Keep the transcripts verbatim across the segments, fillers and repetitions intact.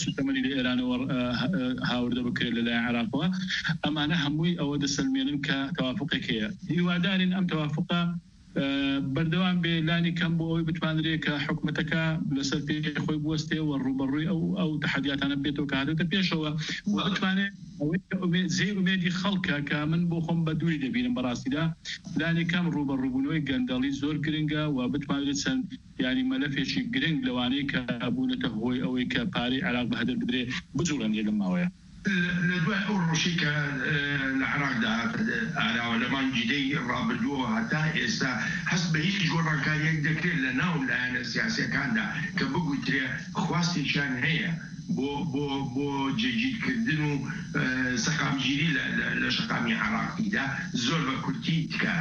سوتەمەنی لە ئێرانەوە هاوردە بکرێت لەلایەن عێراقەوە ئەمانە هەمووی ئەوە دەسەلمێنن کە تەوافقێک هەیە هیوادارین ئەم تەوافقە بەردەوام بێ لانی کەم بۆ ئەوەی بتوانرێت کە حکوومەتەکە لەسەر پێی خۆی بوەستێ و ڕوبەڕووی ئەو ئەو تەحەدیاتانە بێتەوە کە هاتێتە پێشەوە و بتوانێت زێ ئومێدی خەڵکە کە من بۆ خۆم بە دووری دەبینم بەڕاستیدا لانی کەم ڕوبەڕووبوونەوەی گەندەڵی زۆر گرنگە و بتوانێت چەند ینی مەلەفێکی گرنگ لەوانەیە کە بوونەتە هۆی ئەوەی کە پارەی عێراق بەهەدەر بدرێ بجوڵێنێ لەم ماوەیە لدواء الروشيكا العراق ده على علمان جدي رابدوه حتى إسا حسب هيك جوران كان يقدر لنا ولا السياسة كان ده كبقول تري خواستي شان هي بو بو بو جديد كدنو سقام جيري لشقامي عراقي ده زور بكرتي تكا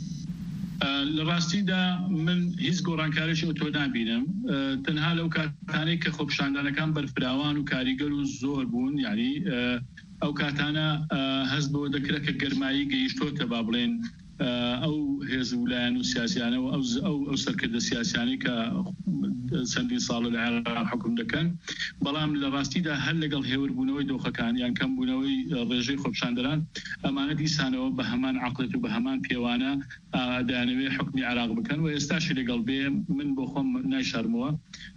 لڕاستیدا من هیچ گۆڕانکاریشی ئەو تۆ نابینم تەنها لەو کاتانەی کە خۆپیشاندانەکان بەرفراوان و کاریگەر و زۆر بوون یعنی ئەو کاتانە هەست بەوە دەکرێت کە گەرمایی گەیشتۆتە با بڵێن ئەو هێز وولایەن و سیاسیانەوە ئەو سەرکردە سیاسیانی کە چەندین ساڵ لە عێراق حکم دەکەن بەڵام لە ڕاستیدا هەر لەگەڵ هێوربوونەوەی دۆخەکان یان کەمبوونەوەی ڕێژەی خۆپیشاندەران ئەمانە دیسانەوە بە هەمان عەقڵێت و بە هەمان پێوانە دەیانەوێ حکمی عێراق بکەن و ئێستاشی لەگەڵ بێ من بۆ خۆم نایشارمەوە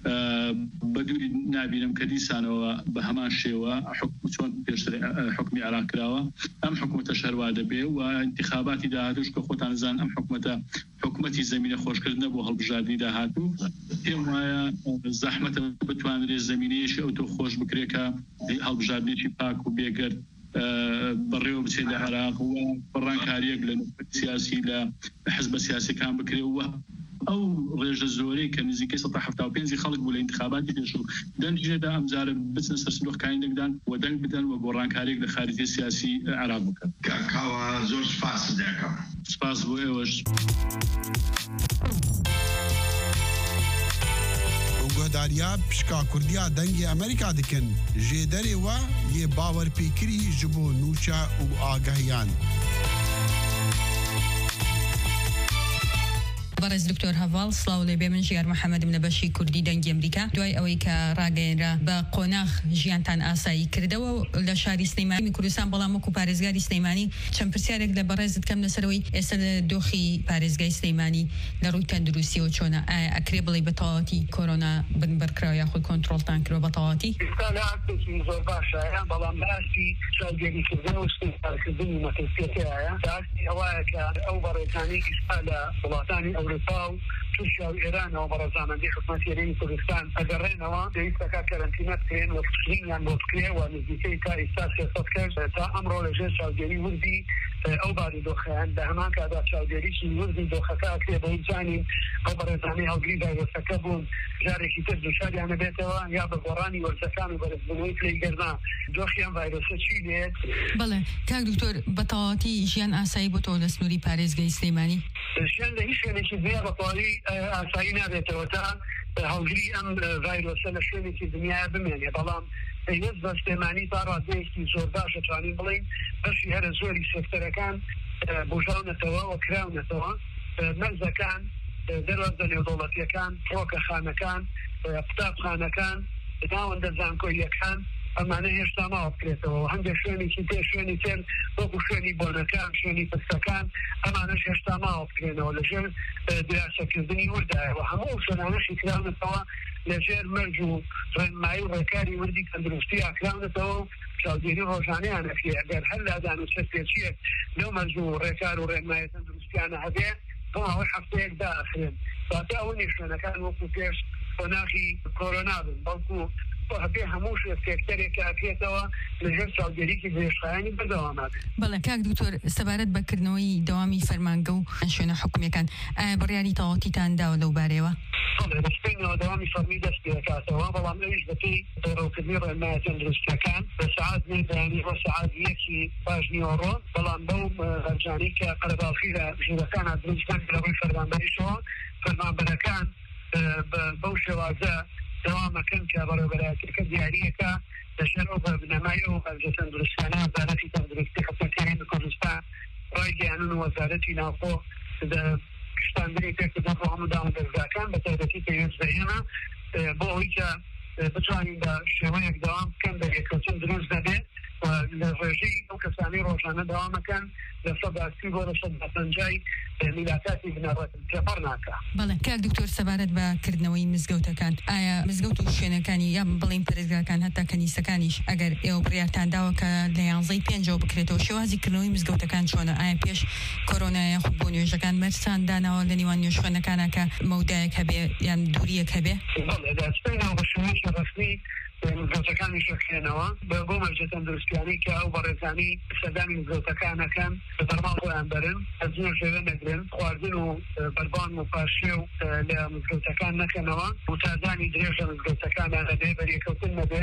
بە دووری نابینم کە دیسانەوە بە هەمان شێوە چۆن پێشتر حکمی عێراق کراوە ئەم حکومەتە شەروا دەبێ و انتخاباتی داهاتوش کە خۆتان زان ئەم حکومەتە حکومەتی زمینە خۆشکردنە بۆ هەڵبژاردننی داهاتوو پێم وایە زەحمەتە بتوانرێت زمینەیەشی ئەو تۆ خۆش بکرێت کە هەڵبژاردنێکی پاک و بێگەر بەڕێوە بچێت لە عێراق و بەڕانکاریەک لە سیاسی لە حزبە سیاسیەکان بکرێت و ئەو ڕێژە زۆرەی کە نزیکەی سەد و هەفتاد و پێنج خەڵک بوو لە انتخاباتی پێشوو دەنجێدا ئەمجارە بچنە سەر سندوقەکانی دەنگدان و دەنگ بدەن و گۆڕانکاریەک لە خارجی سیاسی عێراق بکەن. کاکاوە زۆر سپاس دەکەم. سپاس بۆ ئێوەش. گۆداریا پشکا کوردیا دەنگی ئەمریکا دکن ژێدەرێ وە یێ باوەرپێکری ji بۆ نوچە و ئاگەهیان. بەڕێز دکتۆر هەڤاڵ سڵاو لێبێ من ژیار محەممەدم لە بەشی کوردی دەنگی ئەمریکا دوای ئەوەی کە ڕاگەیەنرا بە قۆناغ ژیانتان ئاسایی کردەوە لە شاری سلەیمانی کوردستان بەڵام وەکو پارێزگاری سلەیمانی چەند پرسیارێک لە بەڕێزت کەم لەسەرەوەی ئێستا لە دۆخی پارێزگای سلەیمانی لە ڕووی تەندروستیەوە چۆنە ئایا ئەکرێ بڵێ بە تەواوەتی کۆرۆنا بنبەرکراوە یاخۆی کۆنتڕۆڵتان کردوە بە تەواوەتی؟ ئێستا لە ئاستێکی زۆر باشە بەڵام باسی چاودێریکردن و سوپارکردنی مەترسیەتەیە ئاستی ئەوایە کە ئەو بەڕێزانەی ئێستا لە وڵاتانی ئەوروپا و تورکیا و ئێرانەوە بە ڕەزامەندی حکومەتی هێرشی کوردستان ئەگەڕێنەوە پێویستەکە کەرەنتینە بکرێن و پشتینیان بۆ بکرێ و نزیکەی تا ئێستا سێسەد کەس تا ئەمڕۆ لەژێر چاودێری وردی ئەو باری دۆخەیان لە هەمان کادا چاودێریی وردی دۆخەکە ئەکرێ بە هیچانین ئەو بەڕێزانەی هەڵگری ڤایرۆسەکە بوون جارێکی تر دووچاریانە بێتەوە یا بە گۆڕانی وەرزەکان و بەرزبوونەوەی پلەیگەرنا دۆخیان ڤایرۆسە چی لێت؟ بەڵێ کاک دکتۆر بە تەواوەتی ژیان ئاسایی بۆ تۆ لە سنووری پارێزگای سلەیمانی؟ ژیان لە هیچ شوێنێکی زیاد بەتەواوی ئاسایی نابێتەوە تا هەڵگری ئەم ڤایرۆسە لە شوێنێکی دنیای بمێنێ بەڵام پێویست بە سلێمانی تا ڕادەیەکی زۆر باش دەتوانین بڵین بەشی هەرە زۆری سێکتەرەکان بژاونەتەوە و کراونەتەوە مەرزەکان دەروازە نێودەوڵەتیەکان فڕۆکەخانەکان قوتابخانەکان ناوەندە زانکۆییەکان ئەمانە هێشتا ماوە بکرێتەوە هەندێک شوێنێکی تێ شوێنی تر وەکو شوێنی بۆنەکان شوێنی پستەکان ئەمانەش هێشتا ماوە بکرێنەوە لەژێر دیاسەکردنی وردایەوە هەموو شوێنانەشی کراونەتەوە لەژێر مەرج و ڕێنمایی و ڕێکاری وردی تەندروستی ئاکراونەتەوە و چاودێری ڕۆژانەیانە پێ ئەگەر هەر لادان و سەرپێچیەک لەو مەرج و ڕێکار و ڕێنمایی تەندروستیانە هەبێ بەڵاوەی هەفتەیەک داخرێن باتە ئەوەنی شوێنەکان وەکو پێش قۆناغی کۆرۆنا بن بەڵکو هەبێ هەموو سێکتەرێک ئاکرێتەوە لەژێر چاودێریکی درێژخایانی بەردەوامە بێت. بەڵێ کاک دکتۆر سەبارەت بەکردنەوەی دەوامی فەرمانگە و شوێنە حکوومیەکان ئایا بڕیاری تەواوەتیتان داوە لەو بارەیەوە؟ بەسپێنەوە دەوامی فەرمی دەست پێ دەکاتەوە بەڵام ئەویش بەپێی ڕێڕەوکردنی ڕێنمایە تەندروستیەکان بە سەعات نێدانی بۆ سەعات یەکی پاش نیوەڕۆ بەڵام بەو هەرجانەی کە قەرەباڵغی لە ژوورەکانە دروستکان لەڕووی فەرمانبەریشەوە فەرمانبەرەکان بەو شێوازە دەوامەکەن کە بەڕێوەبەرایەتەکە دیاریەکە لەژێر ئەو بەرنامەی ئەو هەرجە تەندروستیانە وەزارەتی تەندروستی خزمەتیانی کوردستان ڕایگەیاندن و وەزارەتی ناوخۆ شتاندنی پێکردن بۆ هەموو دامەدەرگاکان بە تایبەتی پێویست بە ئێمە بۆ ئەوەی کە بتوانین بە شێوەیەک داوام بکەن بە یەکەوتن دروست دەبێت لە ڕێژەی ئەو کەسانی ڕۆژانە داوامەکەن لە سەدا سی بۆ لە سەدا پەنجای میلاکاتی بنەڕەت تێپەڕ ناکە. بەڵێ کاک دکتۆر سەبارەت بە کردنەوەی مزگەوتەکان ئایا مزگەوت و شوێنەکانی یا بڵین پەرێزگاکان هەتا کەنیسەکانیش ئەگەر ئێوە بڕیارتان داوە کە لە یانزەی پێنجەوە بکرێتەوە شێوازی کردنەوەی مزگەوتەکان چۆنە ئایا پێش کۆرۆنا یاخود بۆ نوێژەکان مەرسان داناوە لە نێوان نوێژخوێنەکانە کە مەودایەک هەبێ یان دووریەک هەبێ؟ بەڵێ دەستپێنەوە بە شێوەیەکی ڕەسمی مزگەوتەکانی شەخێنەوە بە بۆ مەرجە تەندروستیانی کە ئەو بەڕێزانی سەردانی مزگەوتەکانەکەن بە دەرمان خۆیان بەرن ئەزمێ شێوە نەگرن خواردن و بەربان و پاشێ و لە مزگەوتەکان نەکەنەوە و تازانی درێژە مزگەوتەکانە لەبێ بەریەکەوتن نەبێ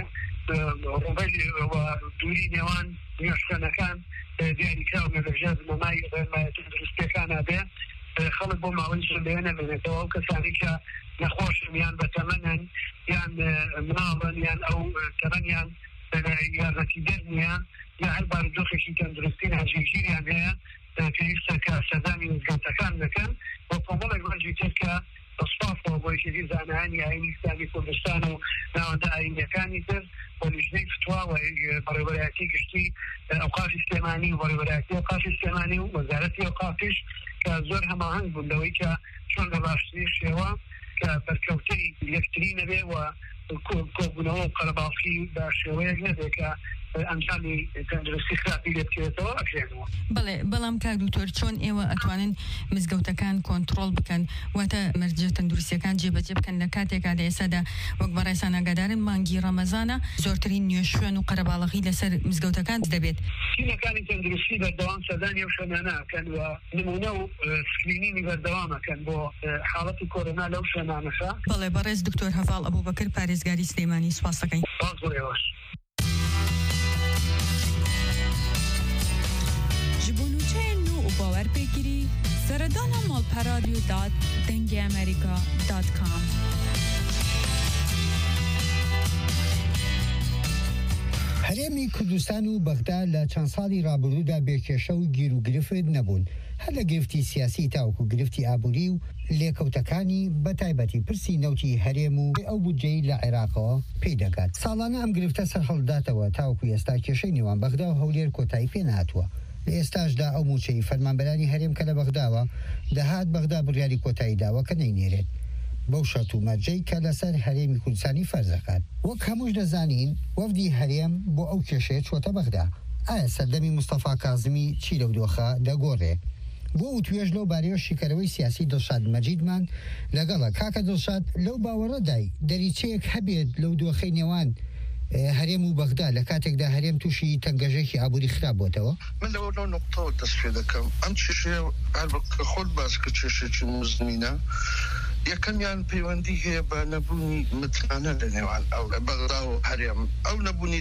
ڕوبەری دووری نێوان نوێژخوێنەکان دیاریکراو لەژێر بنەمای ڕێنمایەتی تەندروستیەکانە بێ خەڵک بۆ ماوەی لێ نەمێنێتەوە ئەو کەسانی کە نەخۆشن یان بەتەمەنن یان مناڵن یان ئەو تەمەنیان یارمەتی دەر نییە یا هەر بارودۆخێکی تەندروستی ناژێگیریان هەیە پێویستە کە سەردانی مزگەوتەکان دەکەن بۆ کۆمەڵێک ڕەنجی تر کە بەسپاسەوە بۆ یەکێتی زانایانی ئاینی ئیسلامی کوردستان و ناوەندە ئاینیەکانی تر بۆ لیژنەی فتوا و بەڕێوەبەرایەتی گشتی ئەوقافی سلێمانی و بەڕێوەبەرایەتی ئەوقافی سلێمانی و وەزارەتی ئەوقافیش کە زۆر هەماهەنگ بوون لەوەی کە چۆن بە باشترین شێوە کە بەرکەوتەی یەکتری نەبێ و کۆبوونەوە و قەرەباڵخی بە شێوەیەک نەبێ کە ئەنجامی تەندروستی خراپی لێ بکرێتەوە ئەکرێنەوە. بەڵێ بەڵام کاک دکتۆر چۆن ئێوە ئەتوانن مزگەوتەکان کۆنتڕۆڵ بکەن واتە مەرجە تەندروستیەکان جێبەجێ بکەن لە کاتێکا لە ئێسادا وەک بەڕێسان ئاگادارن مانگی ڕەمەزانە زۆرترین نوێژخوێن و قەرەباڵغی لەسەر مزگەوتەکان دەبێت. تیمەکانی تەندروستی بەردەوام سەردانی ئەو شوێنانەکەن و نمونە و سکرینینی بەردەوامەکەن بۆ حاڵەتی کۆرۆنا لەو شوێنانەشە. بەڵێ بەڕێز دکتۆر هەڤاڵ ئەبووبەکر پارێزگاری سلێمانی سوپاس دەکەین. باور بگیری سردان مالپرادیو دات دنگ امریکا دات کام. هەرێمی کوردستان و بەغدا لە چەند ساڵی ڕابردوودا بێکێشە و گیر و گرفت نەبوون هەر لە گرفتی سیاسی تاوکو گرفتی ئابووری و لێکەوتەکانی بەتایبەتی پرسی نەوتی هەرێم و ئەو بودجەی لە عێراقەوە پێی دەکات. ساڵانە ئەم گرفتە سەر هەڵداتەوە تاوکو ئێستا کێشەی نێوان بەغدا و هەولێر کۆتایی پێ نهاتووە. لە ئێستاشدا ئەو موچەی فەرمانبەرانی هەرێم کە لە بەغداوە دەهات بەغدا بڕیاری کۆتایی داوە کە نەینێرێت بەو شەرت و مەرجەی کە لەسەر هەرێمی کوردستانی فەرزەکات. وەک هەمووش دەزانین وەفدی هەرێم بۆ ئەو کێشەیە چۆتە بەغدا. ئایا سەردەمی مستەفا کازمی چی لەو دۆخە دەگۆڕێ؟ بۆ و توێژ لەو بارەیە شیکەرەوەی سیاسی دڵشاد مەجیدمان لەگەڵە. کاکە دڵشاد لەو باوەڕەدای دەریچەیەک هەبێت لەو دۆخەی نێوان هەرێم و بەغدا لە کاتێکدا هەرێم تووشی تەنگەژێکی ئابووری خراپ بۆتەوە؟ من لەوە لەو نقطەوە دەست پێ دەکەم. ئەم کێشەیە هەر کە خۆت باس کە کێشێکی مزمینە یەکەمیان پەیوەندی هەیە بە نەبوونی متمانە لە نێوان ئەو بەغدا و هەرێم. ئەو نەبوونی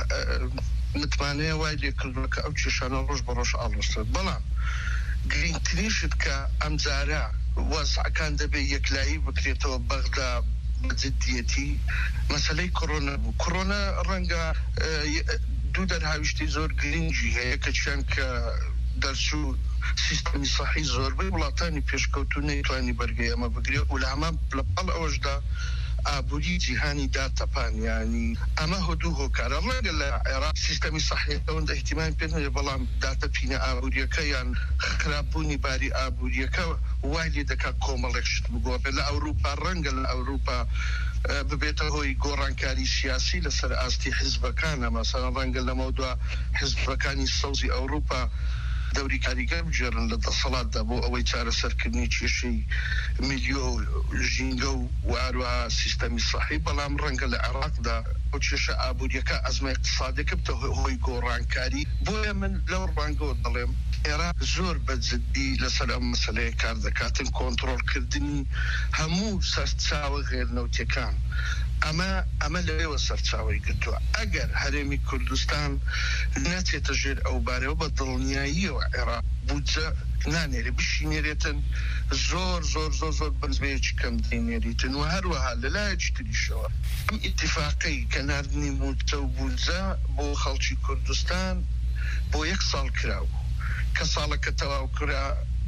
متمانەیە وای لێ کردووە کە ئەو کێشانە ڕۆژ بە ڕۆژ ئاڵۆسترێت. بەڵام گرنگترینشت کە ئەم جارە وەزعەکان دەبێت یەکلایی بکرێتەوە بەغدا بەجددیەتی مەسەلەی کۆرۆنا بوو. کۆرۆنا ڕەنگە دوو دەرهاویشتی زۆر گرنگی هەیە کە چیان کە دەرچوو سیستەمی سەحی زۆربەی وڵاتانی پێشکەوتو نەیتوانی بەرگەی ئەمە بگرێت و لە هەمان لەپەڵ ئەوەشدا ئابووری جیهانی داتەپانیانی ئەمە هەدوو هۆکارە ڕەنگە لە عێراق سیستەمی سەحی ئەوەندە احتیمال پێ نەبێت بەڵام داتەپینە ئابووریەکە یان خراپبوونی باری ئابووریەکە وای لێ دەکات کۆمەڵێک شت بگۆڕێت. لە ئەوروپا ڕەنگە لە ئەوروپا ببێتە هۆی گۆڕانکاری سیاسی لەسەر ئاستی حیزبەکانە مەسەڵەن ڕەنگە لەمەوەدا حیزبەکانی سەوزی ئەوروپا دەوری کاریگەر بجێڕن لە دەسەڵاتدا بۆ ئەوەی چارەسەرکردنی کێشەی میلیۆ ژینگە و واروها سیستەمی سەحی. بەڵام ڕەنگە لە عێراقدا ئەو کێشە ئابووریەکە ئەزمە اقتصادیەکە بتە هۆی گۆڕانکاری. بۆیە من لەو ڕەنگەوە دەڵێم عێراق زۆر بەجددی لەسەر ئەم مەسەلەیە کار دەکاتن کۆنتڕۆڵکردنی هەموو سەرچاوە غێرنەوتیەکان. ئەمە ئەمە لەوێوە سەرچاوی گرتووە. ئەگەر هەرێمی کوردستان ناچێتە ژێر ئەو بارەوە بە دڵنیاییەوە عێراق بودجە نانێرێ بشینێرێتن زۆر زۆر زۆر زۆر بەنزبەیەکی کەم دەینێریتن و هەروەها لەلایەکی تریشەوە ئەم ئیتیفاقی کە ناردنی موچە و بودجە بۆ خەڵکی کوردستان بۆ یەک ساڵ کراوە کە ساڵەکە تەواو کرا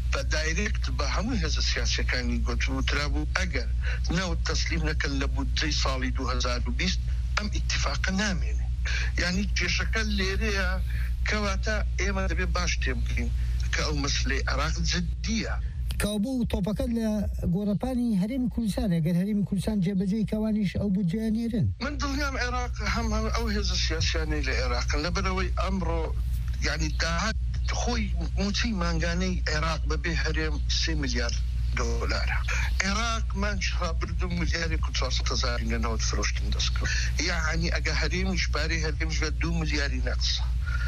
بە دایرکت بە هەموو هێزە سیاسەکانی گوتوترا بوو ئەگەر نەوت تەسلیم نەکەن لە بودجەی ساڵی دوو هەزار و بیست ئەم ئیتیفاقە نامێنێ یعنی کێشەکە لێرەیە کەواتە ئێمە دەبێت باش تێبگرین کە ئەو مەسلەی عێراق جددیە کابوو تۆپەکە لە گۆڕەپانی هەرێمی کوردستان ئەگەر هەرێمی کوردستان جێبەجێی کەوانیش ئەو بودجەیە نێرن من دڵنیام عێراق هەم ئەو هێزە سیاسیانەی لە عێراقن لەبەرەوەی ئەمڕۆ یعنی داهات خۆی موچی مانگانەی عێراق بەبێ هەرێم سێ ملیار دۆلارە عێراق مانچ ڕابردوو ملیاری و چوارسەد هەزاری لەنەوەت فرۆشتن دەست کرد یعنی ئەگە هەرێمیش پارەی هەرێمیش بە دوو ملیاری نەقسە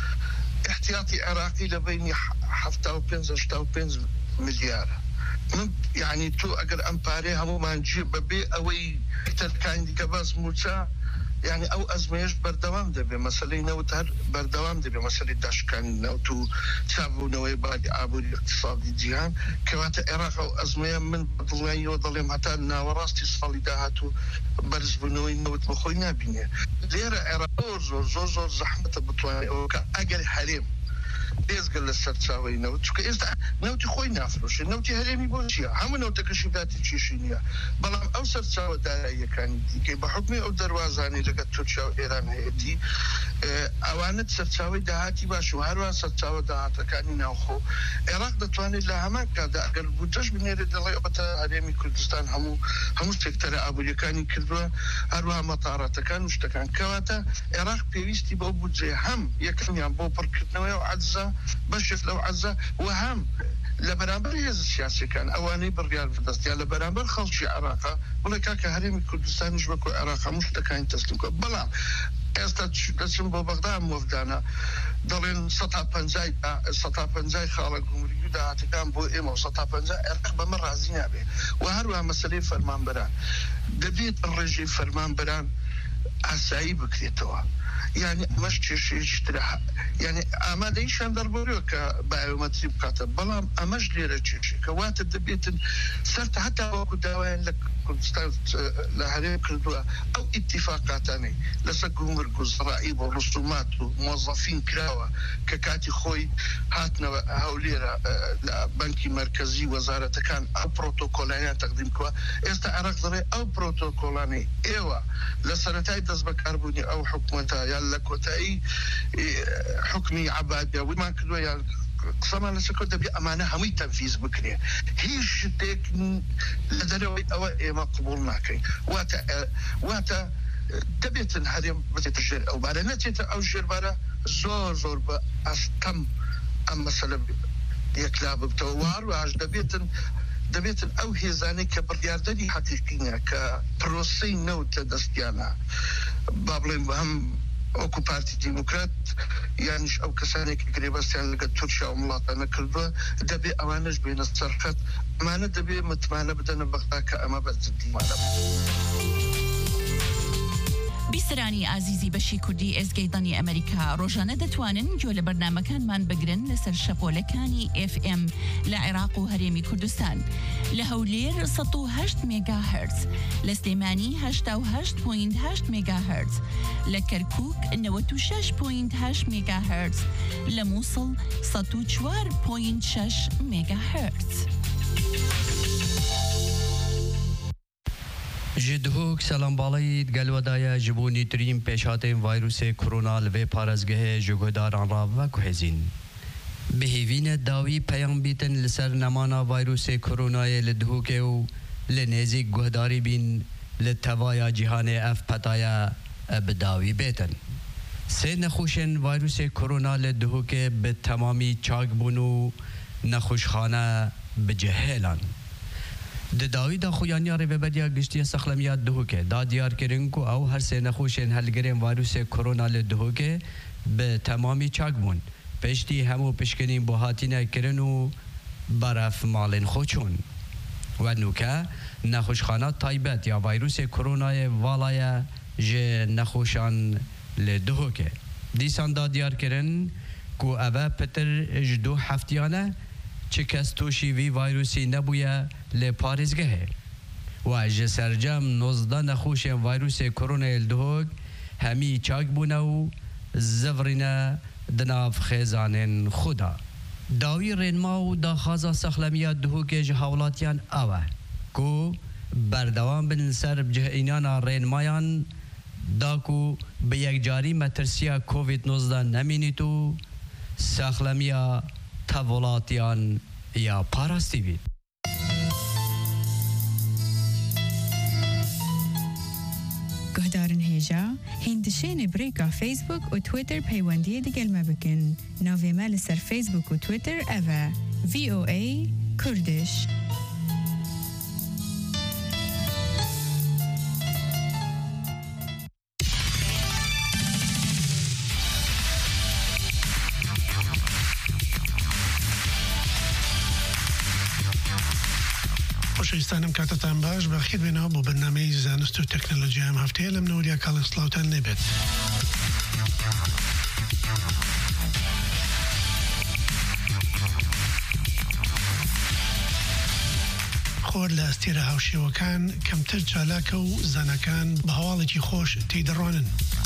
احتیاطی عێراقی لە بینی هەفتا و پێنج هەشتا و پێنج ملیارە من یعنی تۆ ئەگەر ئەم پارەی هەمومان جێ بەبێ ئەوەی تەرکانی دیکە باس موچە يعني او ازميش بردوام دبي مسألة نوت هر بردوام دبي مسألة داشكان نوتو تابو نوي بعد عبور اقتصادي جيهان كوات العراق او ازمية من بضلين يوضلهم حتى ناوراستي صالي داهاتو برز بنوي نوت مخوينا بيني ليرا العراق زور زور زور زحمة بطواني او كأقل حريم بيزقل للسرطاوي نوت شو كإزد نوتي خوي نافروش نوتي هريمي بوشيا هم نوتي كشيباتي تشيشينيا بلام أو سرطاوي دارية كان كي بحكمي أو دروازاني لقد تركيا وإيران هيتي أوانت سرطاوي دهاتي باشو هروا سرطاوي دهاتا كاني ناوخو عراق دتواني لها همان كادا أقل بوجاش بنيري دلائي أبتا هريمي كردستان همو همو سكتر أبولي كاني كردوا هروا مطارات كان وشتكان كواتا عراق بيويستي بو بوجي هم يكن يان بو بركتنوي وعزة بشف لو عزة وهم لبرامبر هز السياسي كان أواني بالريال فلسطين لبرامبر خلشي عراقة ولا كاكا هريمي كردستان يجبكو عراقة مشتكاين تسلمكو بلا استاد دسم بو بغداد موفدانا دلين سطح بنزاي سطح بنزاي خالق عمري دا كان بو ايمو سطح بنزاي عراق بمر عزينا به وهروها مسألة فرمان بران دبيت الرجي فرمان بران عساي بكريتوا يعني مش شيء اشتراح يعني أما ليش عند البوريو كبايومتري بكاتب بلام أمش ليرة شيء كوات الدبيت صرت حتى وقت دواين لك كنت لهذه كردوا أو اتفاقاتني لسقهم مركز رائب ورسومات وموظفين كراوا ككاتي خوي هاتنا هوليرة لبنك مركزي وزارة كان أو بروتوكولاني تقديم كوا استعرق ذري أو بروتوكولاني إيوا لسنتين تسبق أربوني أو حكومتها يلا كوتاي حكمي عبادة وما كدوا يا قسما لسكو دبي أمانة همي تنفيذ بكري هيش تك لدروي أو ما قبولنا كي واتا واتا تبيت الحريم بتتجر أو بعد نتيجة أو جربارة زور زور بأستم أما سلب يكلاب بتوار وعج دبيت دبيت أو هزاني كبرياردني حقيقية كبروسي نوت دستيانا بابلين بهم أوكو بارتي ديمقراط يعني أو كسانك قريباستيان لقد ترشا وملاطنة كردوا دبي أوانج بين الصرخات ما ندبي متمانة بدنا بغداك أما بزدي بیسرانی عزیزی بەشی کوردی ئێسگەی دەنگی ئەمریکا ڕۆژانە دەتوانن گوێ لە بەرنامەکانمان بگرن لەسەر شەپۆلەکانی ئێف ئێم لە عێراق و هەرێمی کوردستان لە هەولێر سەد و هەشت مێگاهرتز لە سلێمانی هەشتا و هەشت پۆینت هەشت مێگاهرتز لە کەرکووک نەوەت و شەش پۆینت هەشت مێگاهرتز لە مووسڵ سەد و چوار پۆینت شەش مێگاهرتز. جدهوک سلام بالایید گلودای جبونی ترین پیشات ویروس کرونا لوی پارزگه جگوداران را و کوهزین بهیوین داوی پیام بیتن لسر نمانا ویروس کرونای لدهوک و لنزیک گهداری بین لتوایا جهان اف پتایا بداوی بیتن سه نخوشن ویروس کرونا لدهوک به تمامی چاک بونو نخوشخانه بجهلان د داوی دا خویانی ری ببدیا گشتی سخلمیات دهوکه دا دیار کرن کو او هر سه نخوشن هلگرین ویروس کرونا ل دهوکه به تمامی چاگمون پشتی همو پشکنین بو هاتینه کرن و برف مالن خوچون و نوکه نخوشخانه تایبت یا ویروس کرونا والای ج نخوشان ل دهوکه دیسان دا دیار کرن کو اوه پتر جدو هفتیانه چه کس توشی وی ویروسی نبویه لپارزگه و جسرجم نوزده نخوش ویروس کرونا الدهوگ همی چاک بونه و زورینه دناف خیزانین خدا داوی رینما و داخازا سخلمیا دهوکج حولاتیان اوه کو بردوام بن سر بجه اینانا رینمایان داکو به یک جاری مترسیا کووید نوزده نمینیتو سخلمیا تولاتیان یا پاراستی بید. گهدارن هیجا هندشین بریکا فیسبوک و تویتر پیوندی دیگل مبکن ناوی مال سر فیسبوک و تویتر اوه وی او ای کردش. خۆشەویستانم کاتتان باش بەخێر بێنەوە بۆ بەرنامەی زانست و تەکنۆلۆژیا ئەم هەفتەیە لەم نەوەریا کاڵە سڵاوتان لێبێت. خۆر لە ئەستێرە هاوشێوەکان کەمتر چالاکە و زانەکان بە هەواڵێکی خۆش تێدەڕوانن.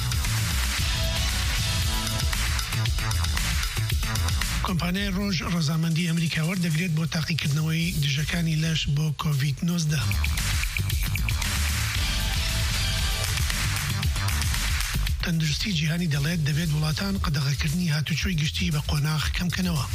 کۆمپانیای ڕۆژ ڕەزامەندی ئەمریکا وەردەگرێت بۆ تاقیکردنەوەی دژەکانی لەش بۆ کۆڤید نۆزدە. تەندروستی جیهانی دەڵێت دەبێت وڵاتان قەدەغەکردنی هاتوچۆی گشتی بە قۆناغ کەمکەنەوە.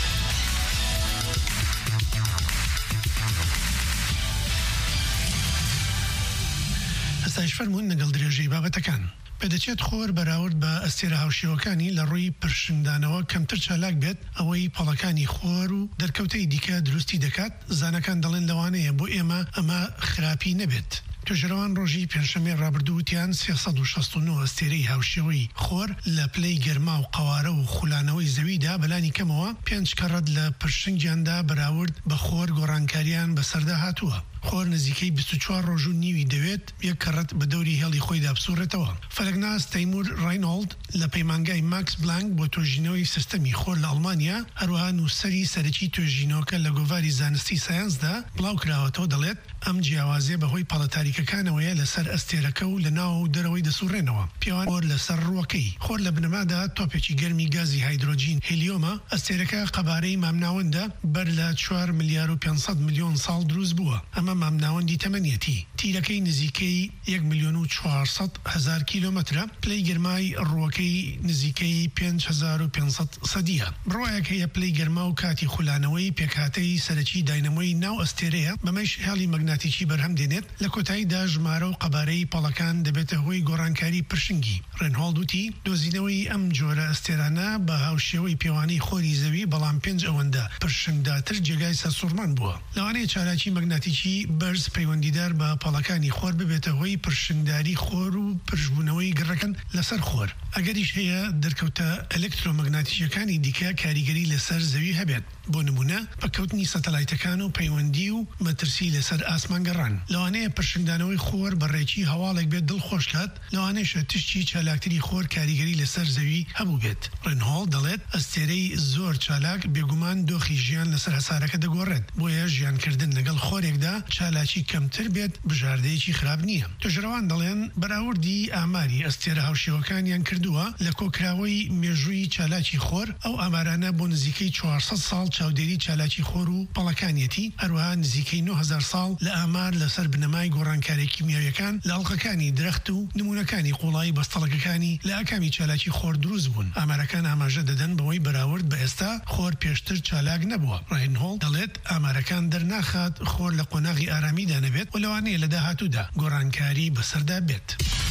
ئەستایش فەرموون لەگەڵ درێژەی بابەتەکان. پێدەچێت خۆر بەراورد بە ئەستێرە هاوشێوەکانی لە ڕووی پرشنگدانەوە کەمتر چالاک بێت ئەوەی پەڵەکانی خۆر و دەرکەوتەی دیکە دروستی دەکات. زانەکان دەڵێن لەوانەیە بۆ ئێمە ئەمە خراپی نەبێت. توێژەرەوان ڕۆژی پێنجشەممەی ڕابردوو وتیان سێسەد و شەست و نۆ ئەستێرەی هاوشێوەی خۆر لە پلەی گەرما و قەوارە و خولانەوەی زەویدا بەلانی کەمەوە پێنج کەڕەت لە پرشنگیاندا بەراورد بە خۆر گۆڕانکاریان بەسەردا هاتووە. خۆر نزیکەی بیست و چوار ڕۆژ و نیوی دەوێت یەک کەڕەت بە دەوری هێڵی خۆیدا بسوورێتەوە. فەلەکناس تەیمور ڕاینۆڵد لە پەیمانگای ماکس بلانک بۆ توێژینەوەی سیستەمی خۆر لە ئەڵمانیا هەروەها نووسەری سەرەکی توێژینەوەکە لە گۆڤاری زانستی ساینسدا بڵاو کراوەتەوە دەڵێت ئەم جیاوازیە بەهۆی پەڵە تاریکەکانەوەیە لەسەر ئەستێرەکە و لە ناو و دەرەوەی دەسوڕێنەوە. پیاوان خۆر لەسەر ڕووەکەی خۆر لە بنەمادا تۆپێکی گەرمی گازی هایدرۆجین هێلیۆمە ئەستێرەکە قەبارەی مامناوەندە بەر لە چوار ملیار و پێنجسەد میلیۆن ساڵ دروست بووە. ئەمە مامناوەندی تەمەنیەتی تیرەکەی نزیکەی یەک ملیۆن و چوارسەد هەزار کیلۆمەترە. پلەی گەرمای ڕووەکەی نزیکەی پێنج هەزار و پێنجسەد سەدیە. بڕواەک هەیە پلەی گەرما و کاتی خولانەوەی پێکهاتەی سەرەکی داینەمۆی ناو ئەستێرەیە بەمەش هێڵی مەگناتیکی بەرهەم دێنێت. لە کۆتاییدا ژمارە و قەبارەی پەڵەکان دەبێتە هۆی گۆڕانکاری پرشنگی. ڕێنهۆڵد وتی دۆزینەوەی ئەم جۆرە ئەستێرانە بە هاوشێوەی پێوانەی خۆری زەوی بەڵام پێنج ئەوەندە پرشنگداتر جێگای سەرسوڕمان بووە. لەوانەیە چالاکی مەگناتیکی بەرز پەیوەندیدار بە پەڵەکانی خۆر ببێتە هۆی پرشنگداری خۆر و پرشبوونەوەی گڕەکەن لەسەر خۆر. ئەگەریش هەیە دەرکەوتە ئەلکترۆمەگناتیشەکانی دیکە کاریگەری لەسەر زەوی هەبێت. بۆ نمونە بەکەوتنی سەتەلایتەکان و پەیوەندی و مەترسی لەسەر ئاسمانگەڕان. لەوانەیە پرشنگدانەوەی خۆر بەڕێکی هەواڵێک بێت دڵخۆشکات. لەوانەیەشە تشتی چالاکتری خۆر کاریگەری لەسەر زەوی هەبوو بێت. ڕێنهۆڵ دەڵێت ئەستێرەی زۆر چالاک بێگومان دۆخی ژیان لەسەر هەسارەکە دەگۆڕێت. بۆیە ژیانکردن لەگەڵ خۆرێکدا چالاکی کەمتر بێت بژاردەیەکی خراپ نییە. توێژەرەوان دەڵێن بەراوردی ئاماری ئەستێرە هاوشێوەکانیان کردووە لە کۆکراوەی مێژووی چالاکی خۆر. ئەو ئامارانە بۆ نزیکەی چوارسەد ساڵ چاودێری چالاکی خۆر و پەڵەکانیەتی هەروەها نزیکەی نۆ هەزار ساڵ لە ئامار لەسەر بنەمای گۆڕانکاری کیمیاویەکان لە ئەڵقەکانی درەخت و نمونونەکانی قوڵایی بەستەڵەکەکانی لە ئەکامی چالاکی خۆر دروست بوون. ئامارەکان ئاماژە دەدەن بەوەی بەراورد بە ئێستا خۆر پێشتر چالاک نەبووە. ڕاینهۆڵد دەڵێت ئامارەکان دەرناخات خۆر لە قۆناغی ئارامیدا نەبێت و لەوانەیە لە داهاتوودا گۆڕانکاری بەسەردا بێت.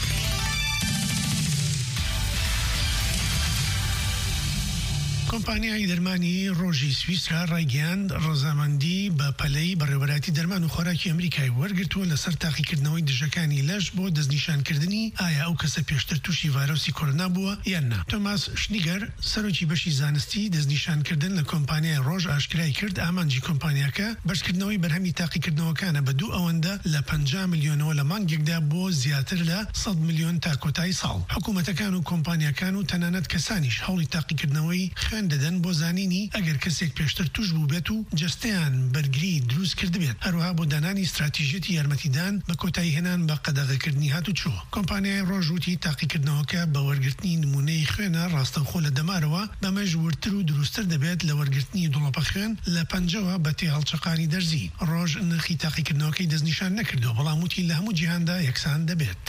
کۆمپانیای دەرمانی ڕۆژی سویسرا ڕایگەیاند ڕەزامەندی بە پەلەی بەڕێوەبەراتی دەرمان و خۆراکی ئەمریکای وەرگرتووە لەسەر تاقیکردنەوەی دژەکانی لەش بۆ دەستنیشانکردنی ئایا ئەو کەسە پێشتر تووشی ڤایرۆسی کۆرۆنا بووە یان نا. تۆماس شنیگەر سەرۆکی بەشی زانستی دەستنیشانکردن لە کۆمپانیای ڕۆژ ئاشکرای کرد ئامانجی کۆمپانیاکە بەشکردنەوەی بەرهەمی تاقیکردنەوەکانە بە دوو ئەوەندە لە پەنجا ملیۆنەوە لە مانگێکدا بۆ زیاتر لە سەد ملیۆن تا کۆتایی ساڵ. حکوومەتەکان و کۆمپانیاکان و تەنانەت کەسانیش هەوڵی تاقیکردنەوەی خوێن نیشان دەدەن بۆ زانینی ئەگەر کەسێک پێشتر توش بوو بێت و جستیان بەرگری دروست کرد بێت هەروها بۆ دانانی استراتیژێتی یارمەتیدان بە کۆتایی هێنان بە قەدەغەکردنی هاتوچۆ کۆمپانیای ڕۆژوتی تاقیکردنەوەکە بە وەرگرتنی نمونەی خوێنە ڕاستەوخۆ لە دەمارەوە بەمەش ورتر و دروستتر دەبێت لە وەرگرتنی دڵۆپە خوێن لە پەنجەوە بە تێ هەڵچەقانی دەرزی ڕۆژ نرخی تاقیکردنەوەکەی دەستنیشان نەکردو بەڵام وتی لە هەموو جیهاندا یەکسان دەبێت.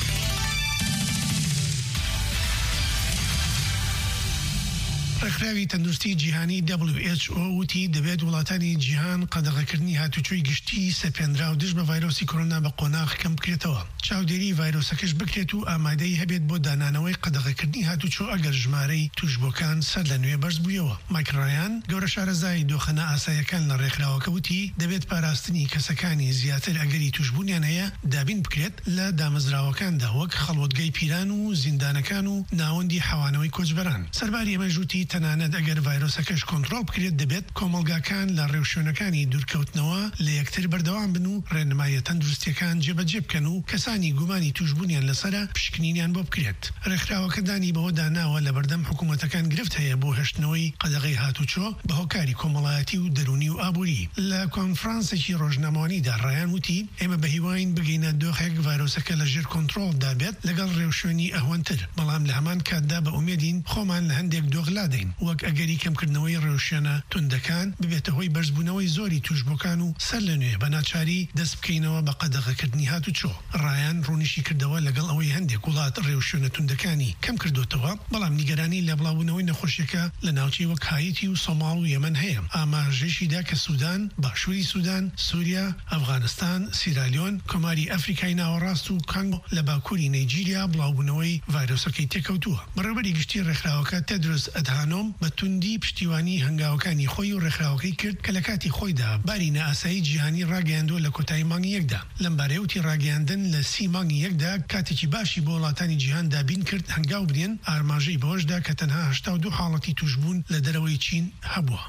ڕێکخراوی تەندروستی جیهانی دبلیو ئیچ او وتی دەبێت وڵاتانی جیهان قەدەغەکردنی هاتوچۆی گشتی سەپێنرا و دژ بە ڤایرۆسی کۆرۆنا بە قۆناغ کەم بکرێتەوە چاودێری ڤایرۆسەکەش بکرێت و ئامادەی هەبێت بۆ دانانەوەی قەدەغەکردنی هاتوچۆ ئەگەر ژمارەی توشبۆکان سەر لە نوێ بەرز بوویەوە. مایک ڕایان گەورە شارەزای دۆخەنە ئاساییەکان لە ڕێکخراوەکە وتی دەبێت پاراستنی کەسەکانی زیاتر ئەگەری توشبوونیان هەیە دابین بکرێت لە دامەزراوەکاندا وەک خەڵوتگەی پیران و زیندانەکان و ناوەندی حەوانەوەی کۆچبەران. سەرباری ئەمە ژووتی تەنانەت ئەگەر ڤایرۆسەکەش کۆنتڕۆڵ بکرێت دەبێت کۆمەڵگاکان لە ڕێوشوێنەکانی دوورکەوتنەوە لە یەکتر بەردەوام بن و ڕێنمایە تەندروستیەکان جێبەجێ بکەن و کەسانی گومانی توشبوونیان لەسرە پشکنینیان بۆ بکرێت. ڕێکخراوەکە دانی بەوە داناوە لە بەردەم حکوومەتەکان گرفت هەیە بۆ هێشتنەوەی قەدەغەی هاتوچۆ بە هۆکاری کۆمەڵایەتی و دەرونی و ئابووری. لە کۆنفرانسێکی ڕۆژنامەوانیدا ڕایان وتی ئێمە بە هیواین بگەینە دۆخێک ڤایرۆسەکە لەژێر کۆنتڕۆڵدا بێت لەگەڵ ڕێوشوێنی ئەهوەنتر بەڵام لە هەمان کاتدا بە ئومێدین خۆمان لە هەندێک دۆغلادەین وەک ئەگەری کەمکردنەوەی ڕێوشێنە توندەکان ببێتە هۆی بەرزبوونەوەی زۆری توشبۆکان و سەر لە نوێ بە ناچاری دەست بکەینەوە بە قەدەغەکردنی هاتوچۆ. ڕایان ڕوونیشی کردەوە لەگەڵ ئەوەی هەندێک وڵات ڕێوشێنە توندەکانی کەم کردوتەوە بەڵام نیگەرانی لە بڵاوبوونەوەی نەخۆشیەکە لە ناوچەی وەک هایتی و سۆماڵ و یەمەن هەیە. ئاماژەیەشیدا کە سوودان، باشووری سوودان، سووریا، ئەفغانستان، سیرالیۆن، کۆماری ئەفریقای ناوەڕاست و کانگۆ لە باکووری نەیجیریا بڵاوبوونەوەی ڤایرۆسەکەی تێکەوتووە. بەڕێوەبەری گشتی ڕێکخراوەکە تێدرۆس ئەدهانۆم بە توندی پشتیوانی هەنگاوەکانی خۆی و ڕێکخراوەکەی کرد کە لە کاتی خۆیدا باری نەئاسایی جیهانی ڕاگەیاندووە لە کۆتایی مانگی یەکدا. لەم بارەیەوتی ڕاگەیاندن لە سی مانگی یەکدا کاتێکی باشی بۆ وڵاتانی جیهان دابین کرد هەنگاو بدێن ئاماژەی بەوەشدا کە تەنها هەشتا و دوو حاڵەتی توشبوون لە دەرەوەی چین هەبووە.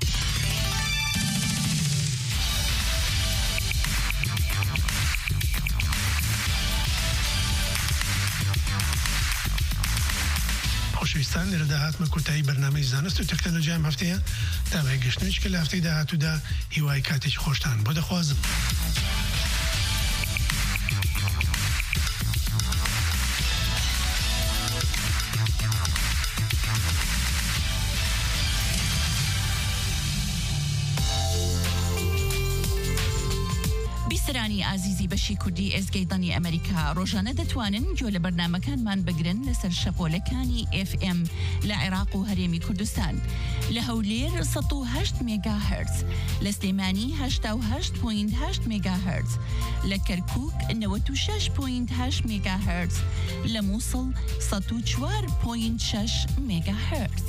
خۆشەویستان لێرە داهاتمە کورتایی بەرنامەی زانست و تەکنۆلۆژیا ئەم هەفتەیە داوای گەشتنێک کە لە هەفتەی داهاتوودا هیوای کاتێکی خۆشتان بۆ دەخوازم. بیسەرانی ئازیزی بەشی کوردی ئێزگەی ئەمریکا ڕۆژانە دەتوانن گوێ لە بەرنامەکانمان بگرن لەسەر شەپۆلەکانی ئف ئێم لە عێراق و هەرێمی کوردستان لە هەولێر سەد و هەشت مێگاهەرتز لە سلێمانی هەشتا و هەشت پۆینت هەشت مێگاهەرتز لە کەرکووک نەوەت و شەش پۆینت هەشت مێگاهەرتز لە مووسڵ سەد و چوار پۆینت شەش مێگاهەرتز.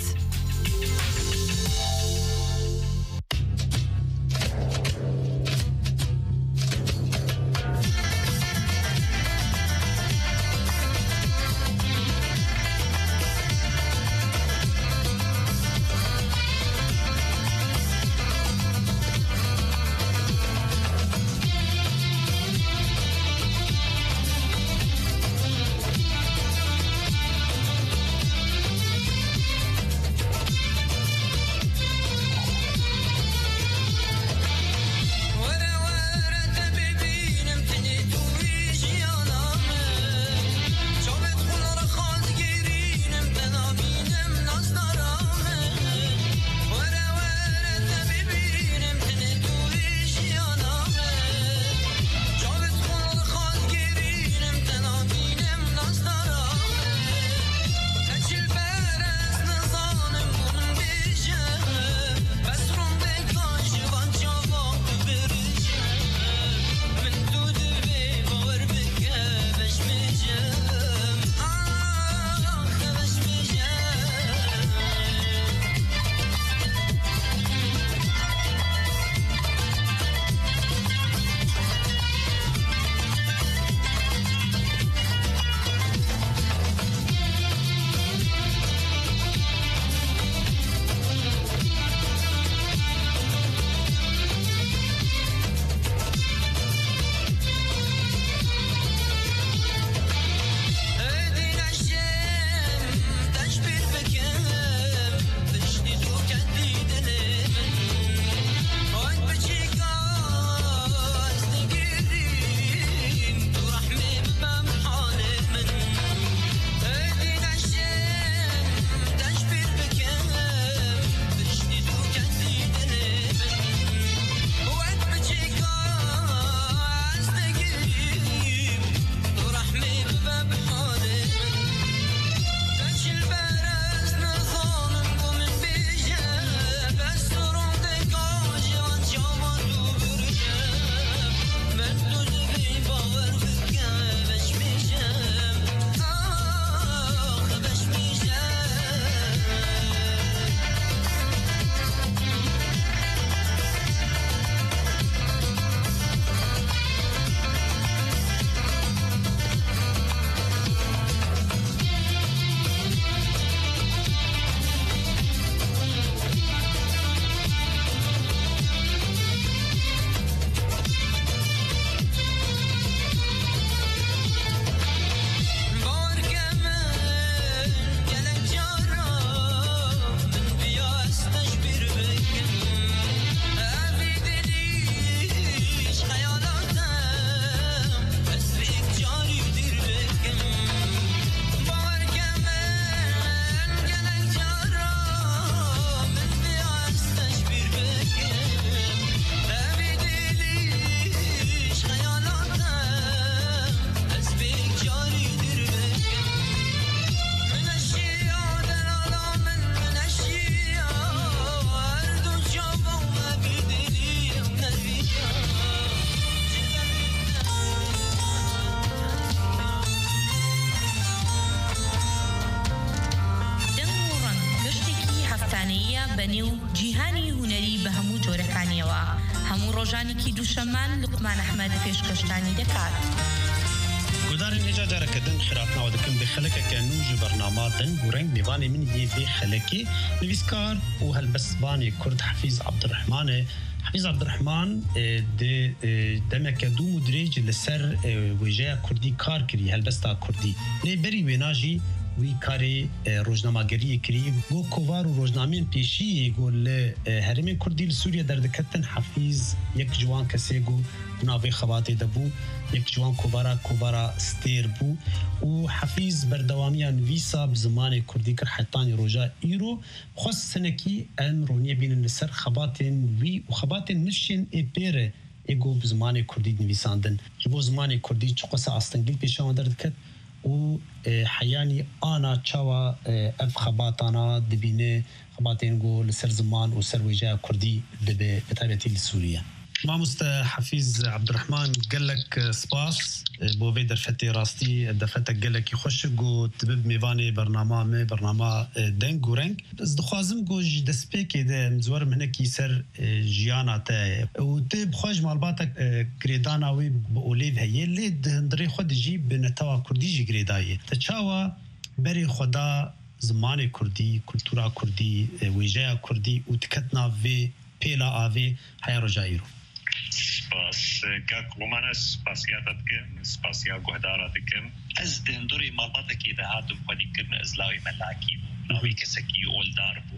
ئەوانەیە بەنێو جیهانی هونەری بە هەموو جۆرەکانیەوە هەموو ڕۆژانێکی دووشەمان لوقمان ئەحمەد پێشکەشتانی دەکات. گودارین هێجا جارەکەدن خراپناوە دەکەم بێ خەلەکەکە نوژ بەرنامە دەنگ و ڕەنگ میوانی من یێ بێ خەلەکی نویسکار و هەلبەستبانی کورد حەفیز عەبدوڕەحمانێ. حەفیز عەبدوڕەحمان دەمێکە دوو و درێج لەسەر وێژەیە کوردی کار کردی هەلبەستا کوردی لێ بەری وێناژی وی کاری روزنامه‌گری کری گو کووار و روزنامه‌ین پیشی گو ل هرمین کردی سوریه دردکتن حفیظ یک جوان کسی گو ناوی خواته دبو یک جوان کووارا کووارا ستیر بو و حفیظ بردوامیان ویسا بزمان کردی کر حتانی روجا ایرو خاص سنکی امرونیه بین نسر خباتن وی و خباتن نشین اپیره ایگو بزمان کردی نویساندن جبو زمان کردی چقصه استنگل پیشان دردکت و حیانی آنا چاوا اف خباتانا دبینه خباتین گو لسر زمان و سر ویجا کردی دبه بطابتی لسوریه. ما مست حفیظ عبدالرحمن قالك سباس بو في درفتي راستي دفتك قالك يخش جو تبب ميفاني برنامج ما برنامج دنگ ورنگ از دخوازم جو دسبيك ده مزور منك يسر جيانا تا و تب خوش مالباتك كريدانا وي بوليف هي اللي دندري خود جيب بنتوا كردي جي كريداي تشاوا بري خدا زمان كردي كلتورا كردي ويجا كردي وتكتنا في بيلا افي حيا رجايرو سپاس که رومان سپاسیات دکم سپاسیا گهدارات دکم از دندوری مالبات کی ده هاتم خودی کن از لاوی ملاکی لاوی کسکی اولدار بو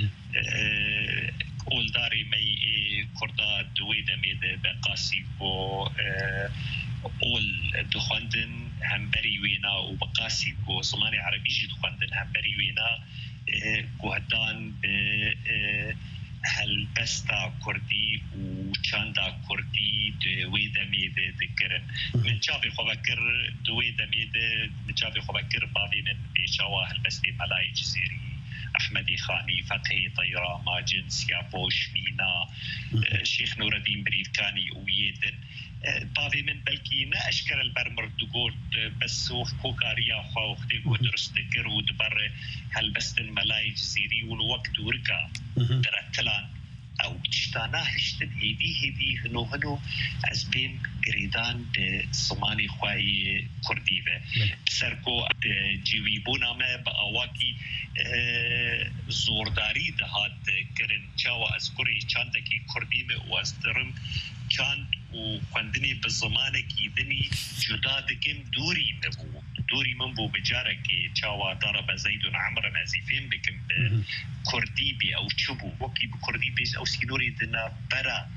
اولداری می کردا دوی دمید بقاسی بو اول دخاندن هم بری وینا و بقاسی بو زمان عربی جی دخاندن هم بری وینا گهدان هلبستا كردي وشاندا كردي دوي دميد ذكرن من شافي خبكر دوي دميد من شافي خبكر بعضي من بيشوا هلبستي ملاي جزيري أحمدي خاني فقهي طيرة ماجن سيابوش مينا شيخ نور الدين بريفكاني ويدن بعضي من بلكي نا أشكر البرمر دقول بس وكوكاريا خواخدي ودرس ذكر ودبر هلبستن ملاي جزيري والوقت ورقا درتلان او تشتانا هشتن هيدي هيدي هنو هنو از بين قريدان سماني خواهي كرديبه سركو جيويبونا ما بأواكي زورداري دهات کرن چاوا از كوري چاندكي كرديمه و از درم چاند و خواندني بزمانكي دني جدا دكم دوري نبو دوري من بو بجاركي چاوا ضرب زيد عمر نازفين بكم كرديبي او چبو وكي بكردي بيز او سينوري دنا برا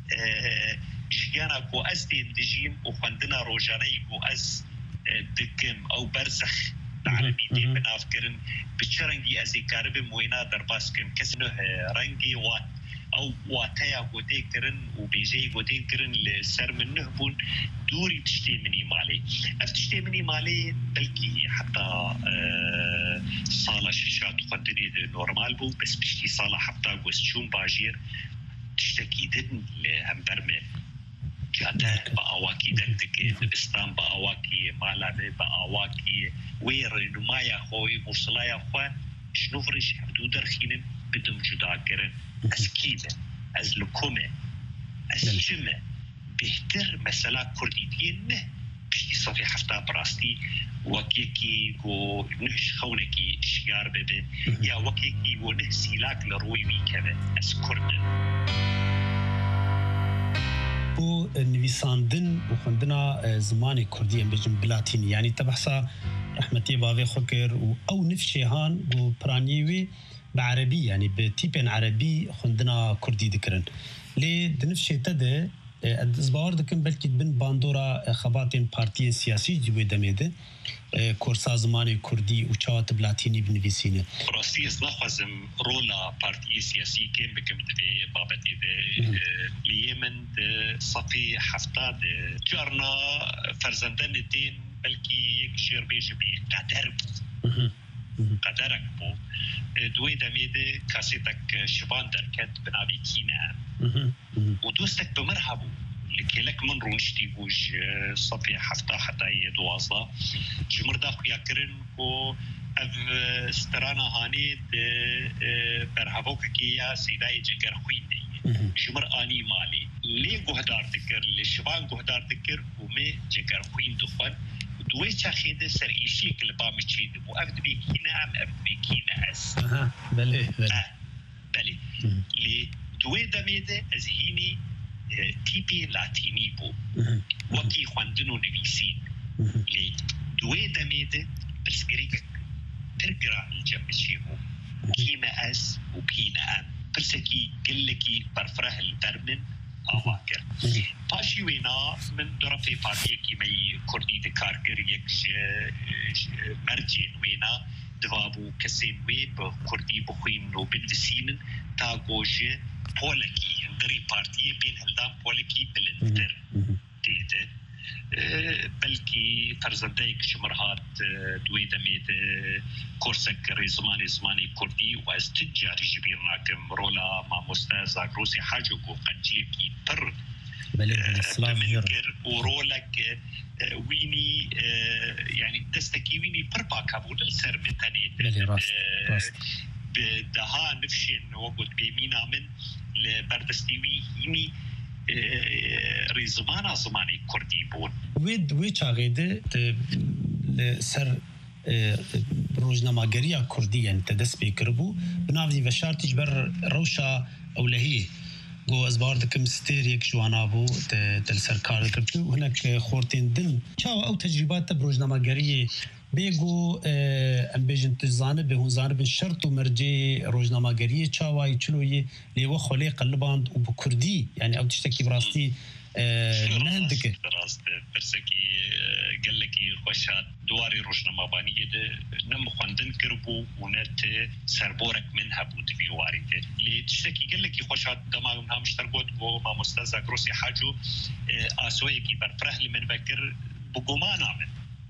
جيانا كو از دين دجين و خواندنا روجاني كو از دكم او برزخ العربي دي بنافكرن بچرنگي از كارب موينا درباسكم كسنه رنگي وات او واتايا قوتي كرن وبيجي قوتي كرن لسر من نهبون دوري تشتي مني مالي افتشتي مني مالي بلكي حتى أه صالة شاشات قدني نورمال بو بس بشتي صالة حتى قوستشون باجير تشتكي دن لهم برمي جاتا بأواكي دندك دبستان بأواكي مالابي بأواكي وير نمايا خوي مرسلايا خوان شنو فرش حدود رخينن بدهم جدا كرن أسكيلة أزلكومة أسجمة بهتر مثلا كرديتين نه بشتي صفي حفتا براستي وكيكي و نهش خونكي شجار بده يا وكيكي و نه سيلاك لروي بيكبه أس كردن و نویساندن و خوندنا زمانی کردی ام بجم بلاتینی یعنی تبحثا احمدی باوی خوکر و او نفشهان و پرانیوی بعربي يعني بتيبين عربي خندنا كردي ذكرن ليه دنفشي تده ازبار دكن بلكي بن باندورا خباتين بارتي سياسي جوي دميده كورسا زماني كردي وچات بلاتيني بنفيسينه راستي اصلاحزم رولا بارتي سياسي كان بكم دبي بابتي ده اليمن صفي حفتاد جارنا فرزندان الدين بلكي يكشير بيجي بقدر قدرك بو دوي دميده كاسيتك شبان دركت بنابي كينا ودوستك بمرحبو لكلك من رونشتي بوج صفي حفتا حتى يدوازا جمر داخل يكرن كو اف سترانا هاني برهبوك كيا سيداي جگر خويني جمر اني مالي لي گهدار تكر لشبان گهدار تكر ومي جگر خوين دخون دوی چاخیده سر ایشی که لبا میچید و افد بیکینه هم افد بیکینه از بله بله بله لی دوی دمیده از هینی تیپی لاتینی بو وکی خواندن و نویسین لی دوی دمیده پرسگریک ترگرا الجمشی بو کینه از و کینه هم پرسکی گلکی برفره الدرمن آواکر پاشی وینا من درفی پارتی کی می کردی دکار کر یک مرجع وینا دوابو کسین وی با کردی بخوین و بنویسین تا گوشه پولکی اندری پارتی بین هلدان پولکی بلندر دیده بلکی فرزنده که شمرهات دوی دمید کورسک ریزمانی زمانی کردی و از تجاری جبیرنا کم رولا ما مستاز اگروسی حاجو کو قنجی کی پر تمنكر ورولك ويني يعني دستكي ويني پر باكابول السر متاني بدها نفشن وقت بيمينا من لبردستيوي هيني ریزمانا زمانی کردی بود وید وی چاقیده سر روزنامه‌گری کردی یعنی تدست بکر بو بناوی و شرطیش بر روشا اولهی گو از باردکم ستیر یک جوانا بو دل سرکار کرد و هناك خورتین دن چاو او تجربات بروزنامه‌گری بيجو ام بيجن تزانه به هنزانه بن شرط و مرجع روزنامه‌گری چاوای چلوی لیو خلی قلباند و بکردی یعنی او تشتکی براستي نهندك راست برسكي قال لك خوشات دواري روزنامه‌بانيه ده نم خوندن كربو ونت سربورك منها بود بيواري لي تشتكي قال لك خوشات دماغ منها مشترقوت بو ما مستاذ اگروسي حاجو اسوي کی برفره من بكر بقومان عمل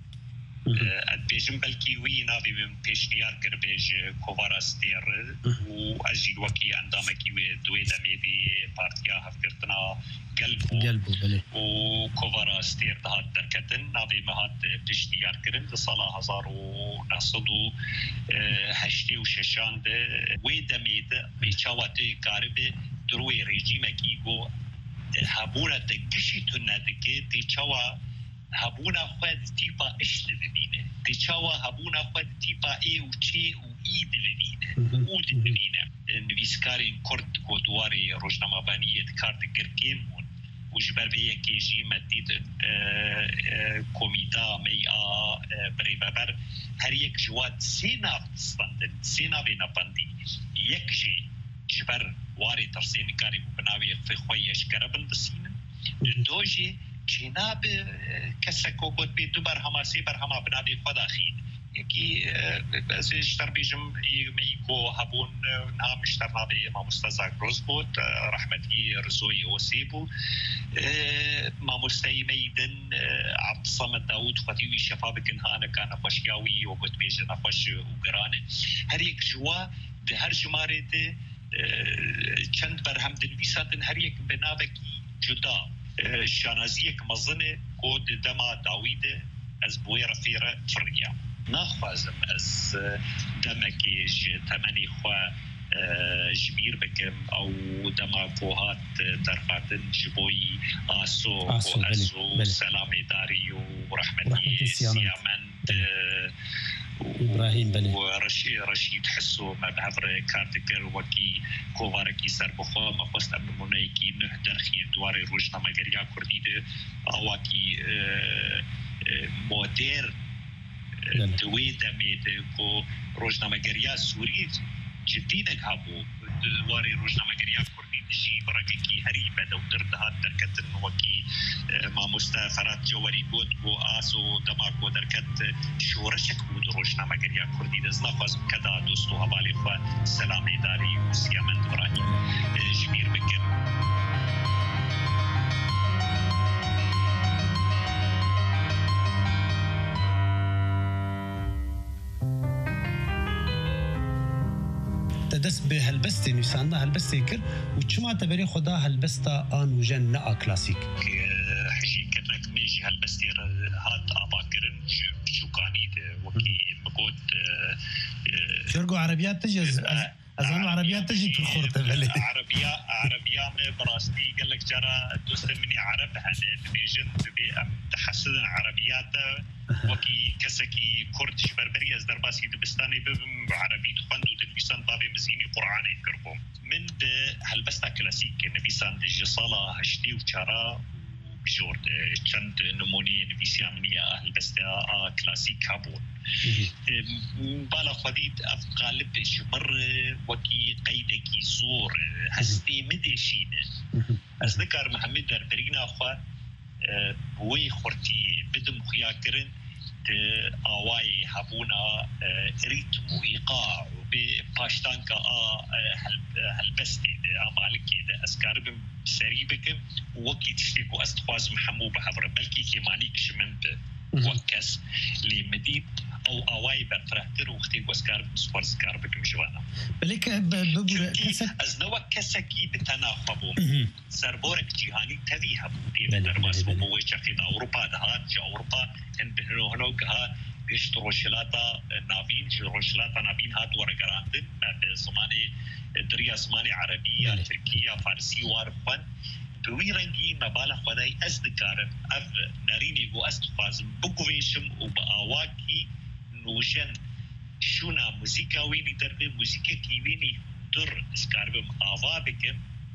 بيجم بلكي وي نابي من بيشنيار كربيج كوفاراستير واجي وكي عندامكي دوي دميدي بارتيا هفكرتنا قلبو قلبو بلي وكوفاراستير دهات دركتن نابي مهات بيشنيار كرن لصلاة هزار ونصدو هشتي وششان ده وي دميد بيشاواتي كاربي دروي ريجيمكي جو هابونا تقشي تنادكي تيشاوا هبونا خود تیپا اشت ببینه تیچاوا هبونا خود تیپا ای و چه و ای ببینه او ببینه نویسکارین کرد گودواری روزنامه‌بانی کار دکرکیمون و جبر به یکیجی مدید کمیتا میا بریبر هر یک جواد سینا استندن سینا بنا بندی یک جی جبر واری ترسین کاری بناوی فخوی اشکره بندسینن دوجی جناب كسكو بود بي دو برهما سي برهما بنادي خدا خين يكي بس اشتر بيجم ميكو هبون نام اشترنا بي ما مستزاق روزبوت رحمتي رزوي وسيبو ما مستي ميدن عبد الصمد داود خطيوي شفابك انها انا كان خوشياوي وبود بيجنا خوش وقرانه هر يك جوا ده هر جماري ده چند برهم دنويساتن هر يك بنابكي جدا شانازیک مزنه کود دما داویده از بوی رفیره فریا نخوازم از دمکی تمنی خوا جبیر بکم او دما کوهات درخاتن جبوی آسو و ازو سلامی داری و رحمتی سیامند ابراهيم بلي ورشيد رشيد حسو ما بعبر كارتكر وكي كوفاركي سر بخو ما قصد ابن منيكي نهدر خي دواري روزنامه‌گری کردی ده اواكي مودر دوی دمید کو روزنامه‌گری سوری جديدك هابو دواري روزنامه‌گری کردی دشي بركي هري بده ودرد دركت وكي ما مستفرات جواري بود و آسو دماغ و دركت شورشك بود روزنامه‌گری کردی دزنا خواست کدا دوستو حوالی خوا سلامی داری و سیامند ابراهیم جبیر بکن دست به هلبستی نویسنده هلبستی کرد و چما تبری خدا هلبستا آن و جن نه کلاسیک حشی کرنک میجی هلبستی هات آبا کرن شوکانی ده وکی بگود شرقو عربيات تجي أزانو عربيات تجي في الخرطة بلي عربية عربية براستي قال لك جرى دوست مني عرب هذا بيجن بأم تحسن عربيات وكي كسكي كردش بربري از درباسي دبستاني بم عربي تخندو دنبيسان بابي مزيني قرآن يكربهم من ده هالبستا كلاسيك نبيسان دجي صلاة هشتي وشارا بجورد چند نموني نبيسيا منيا هالبستا كلاسيك هابون بالا خديد اف غالب شمر وكي قيدكي زور هستي مدشين از ذكر محمد دربرينا اخوا بوي خورتي بدم خياكرن آواي هبونا ريتم وإيقاع وباشتانكا هالبستي أمالكي أسكاربم سريبكم وكي تشتكو أستخواز محمو بحبر بلكي كيمانيك شمم وكس لمديد أو آواي برفرهتر وختي وأسكاربم سوار سكاربكم جوانا بلك بقول أزنوا كسكي بتناخبهم سربورك جيهاني تذي هبو دي بدرباس بموي شخيد أوروبا دهات جا أوروبا هن بهنو هنوك ها بيشت روشلاتا نابين جي روشلاتا نابين هات ورقراندن بزماني دريا زماني عربية تركية فارسي وارفن دوی رنگی مبالغ خدای از دکارم اف نرینی گو استخوازم بگویشم و با آواکی نوشن شونا موزیکا وینی دربه موزیکا کی وینی در اسکاربم آوا بکم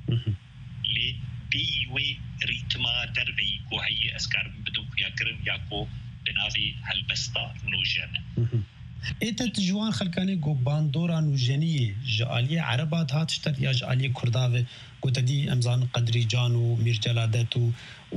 لی بیوی ریتما دربه گو هی اسکاربم بدون خیا کرن یاکو بناوی هلبستا نوشن ایتت جوان خلکانی گو باندورا نوجنی جعالی عربات هاتشتر یا جعالی کرداوه قتدي أمزان قدري جانو مير جلادته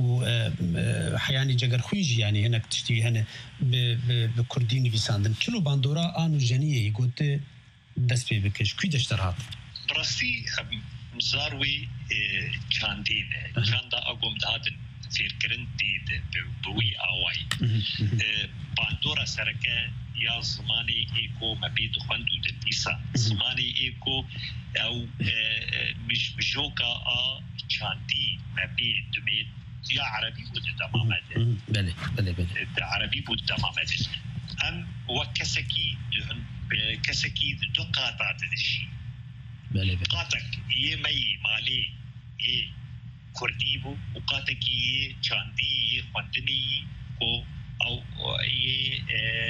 وحياني جگر خويجي يعني هناك تشتي هنا بكردين بيساندن كيلو باندورا آنو جنيه قلت دس بي بكش كي دشتر هات براسي مزاروي چاندين چاندا اقوم دادن فير كرنتي بوي آواي باندورا سركه یا زمانی ایکو مبید خواندو دنیسا زمانی ایکو او مش بجوكا آ چاندی مبید دمید یا عربی بود دمامده بله بله بله عربی بود دمامده ام وكسكي كسكي دو قاطعة دشي بله بله قاطك يه مي مالي يه كرديبو وقاطك يه چاندي يه خواندني كو او يه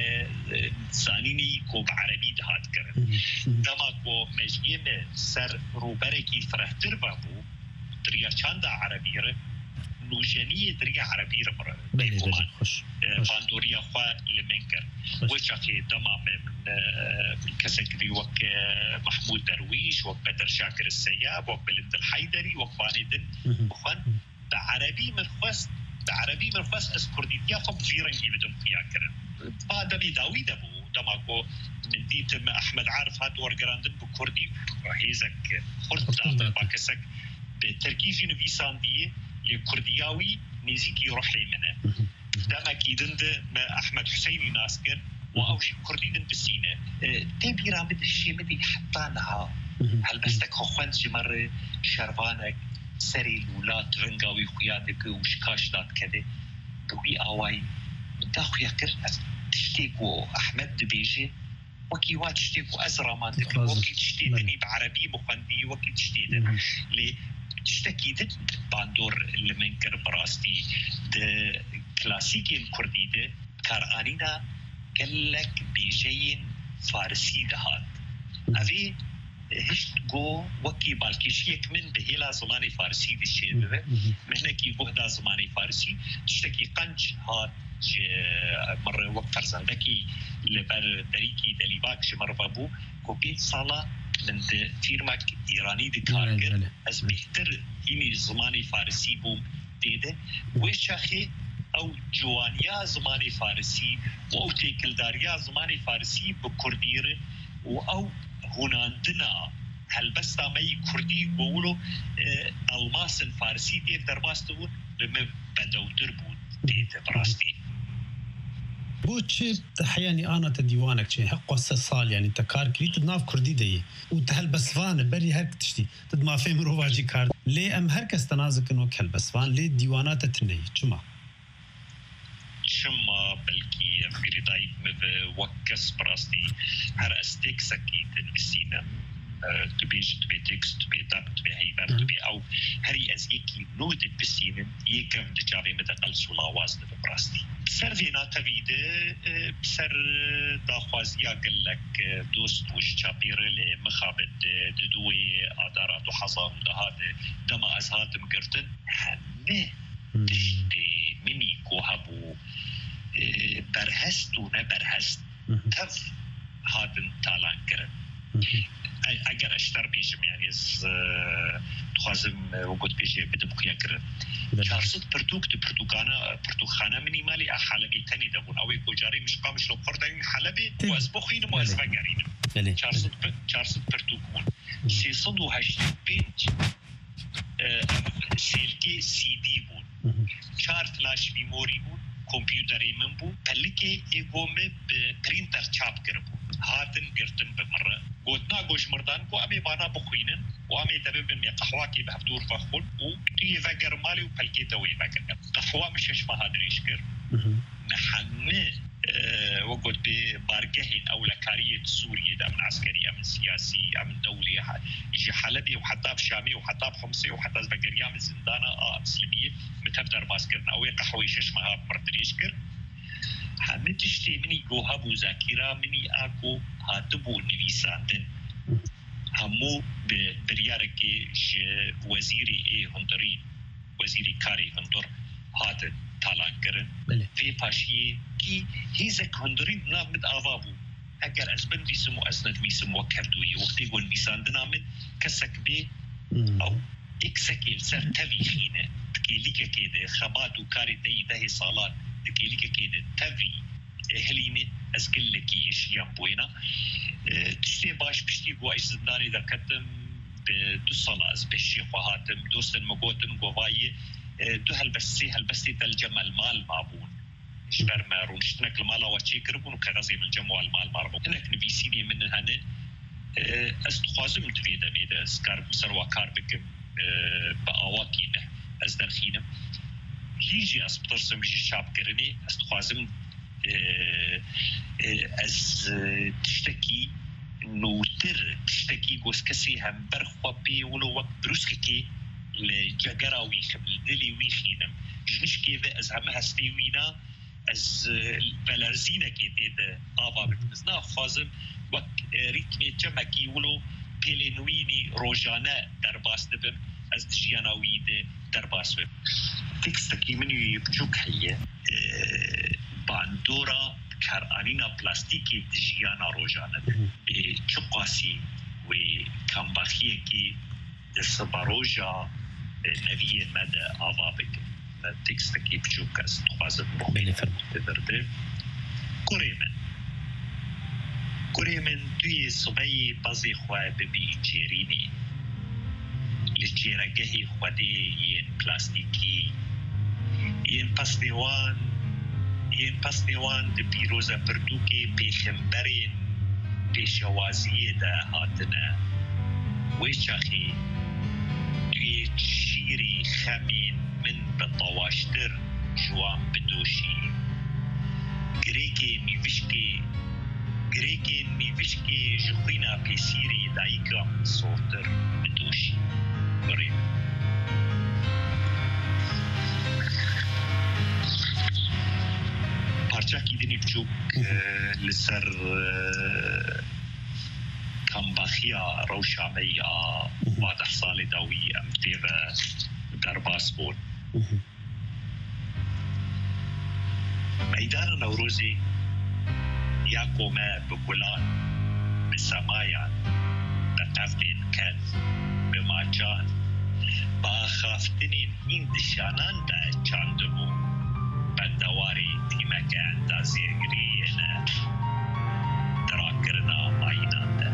سانيني كو بعربي دهات كرن دما كو مجيم سر روبركي فرهتر بابو دريا چاندا عربي ره نوجنية دريا عربي ره بره بله بله خوش باندوريا خوا لمنكر وشاكي دما من كسكري وك محمود درويش وك بدر شاكر السياب وك بلند الحيدري وك فاندن وخان بعربي من خواست بعربي من خواست از كرديتيا خب جيرنجي بدهم فيها كرن فادمي داويد ابو دماغو من ديت احمد عارف هات ورقراندن بكردي وهيزك خرط باكسك بتركيجي نفيسان دي لكردياوي نزيكي يروح لي منه دمك يدند احمد حسيني ناسكر واوش كرديدن بسينه تبي رامد الشيء بدي حطانها هل بستك خوان جمر شربانك سري الولاد رنقاوي خياتك وشكاشتات كده دوي اواي داخل يكر تشتيكو احمد دبيجي وكي وات تشتيكو ازرا ما دك وكي تشتيدني بعربي مخندي وكي تشتيدن لي تشتكي دد باندور اللي منكر براستي د كلاسيكي الكرديده كارانينا قال لك بيجين فارسي دهات افي هشت جو وكي بالكيشيك من بهلا زماني فارسي بالشيء ده مهنكي بهدا زماني فارسي تشتكي قنج هات مرة وقت فرزندكي لبر دريكي دليباك شمر بابو كوبيت صلاة من فيرماك إيراني دكارجر از بهتر هيني زماني فارسي بوم ديده ويشاخي او جوانيا زماني فارسي او تيكلداريا زماني فارسي بكردير او هناندنا هل بس تامي كردي بقولوا الماس الفارسي دي درباستون لما بدأوا تربون دي براستي بوش حياني أنا تديوانك شيء حق وسصال يعني تكار كريت تناف كردي دي وتهل بسفان بري هرك تشتي تد ما فهم رواجي كار ليه أم هرك استنازك إنه كهل بسفان ليه ديوانات تني شما شما بلكي افكري دايب وكس براستي هر استيك سكي تنبسينا تبيج تبي تكست تبي داب تبي هيبر تبي او هري ازيكي نود بسينن يكم دجابي مدقل سولا وازن براستي سرفينا تبيده بسر داخوازيا قال لك دوست وش شابير لي مخابد دوي ادارات وحظام هذا دما ازهات مقرتن همه تشتي مني كوهبو برهست و نبرهست تف هادن تالان كرن اگر اشتر بيجم يعني تخازم وقت بيجي بدم كيا كرن چارصد پرتوک د پرتوکانا پرتوخانه منی مالی حلبی تنی دبون او کوجاری مش قامش لو قردن حلبی واس بخین و از بگرین چارصد چارصد پرتوکون سیصد و هشتاد پنج سیلکی سی دی بون چهار فلاش میموری بون کامپیوتری من بو پلکی ایگومه پرینتر چاپ کربو هاتن گرتن بمره قلنا جوج مردان كو أمي بانا بخوينن وأمي دبب من قهواكي بهفتور فخون وتي فجر مالي وبلكيته ويفجر قهوة مش إيش ما هذا يشكر نحن أه وقت ببارجهين أو لكارية سوريا ده من عسكرية من سياسي من دولي يجي حلبي وحتى بشامي وحتى بحمصي وحتى بجريا من زندانة آه مسلمية متبدر باسكرنا أو قهوة إيش ما هذا مرد يشكر همه تشتی منی گوهب و ذاکره منی آکو هاتبو نویساندن همو به بریارکی وزیری ای هندری وزیری کاری هندر هاتن تالان کرن وی پاشیه کی هیزک هندری نامد آوابو اگر از بند ویسم و از ند ویسم و کردوی وقتی گون ویساندن آمد کسک بی او اکسکی سر تاویخینه تکیلی که که خبات و کاری دی ده سالان تكيلي كده تبي هليني أسكل لك يشيان بوينا تشتي باش بشتي قوي زنداني ذا كتم بدو صلاة بشي خواهاتم دوستن مقوتن قواي دو هالبسي هالبسي تالجمال مال مابون شبر مارون شتنك المالا وشي كربون وكغزي من جموال مال ماربون هناك نبيسيني من هنا استخوازم تفيدا ميدا سكار بسر وكار بكم بأواكينه أزدرخينم هیچی از پرسم میشه شاب کردنی از خوازم از تشتکی نوتر تشتکی گوش کسی هم برخوابی ولو وقت بروسکی که لجگرا ویخم لدلی ویخینم جنش که از همه هستی وینا از بلرزینه که دیده آوا بکنزنا خوازم وقت ریتمی چمکی ولو پیلنوینی روزانه در باس دبم از دجیاناوی در باس بم تكستكي مني بجوك هي باندورا كارانينا بلاستيكي دجيانا روجانا بچقاسي وكامباخيه كي دسباروجا نبيه مدى آوابك تكستكي بجوك از تخوازت بخبيني فرمت كوريمن كوريمن توي صبي بازي خواه ببي جيريني لجيرگهی خودی ین پلاستیکی ین پسنیوان ین پسنیوان د پیروزه پرتوکی پیشمبرین پیشوازی ده هاتنه ویچاخی توی شیری خمین من بطواشتر جوان بدوشی گریگی میوشکی گریگی میوشکی جخوینا پیسیری دایگا صورتر بدوشی بریم پارچه کی دنی بچوک لسر کمباخیا روشامی واضح سال داوی امتیو درباس بود میدان نوروزی یا قومه بگلان بسمایان بقفلین کن بماجان با خافتنین این دشانان دا چاندمو بندواری تیمک اندازی گرینه دراکرنا ماینان دا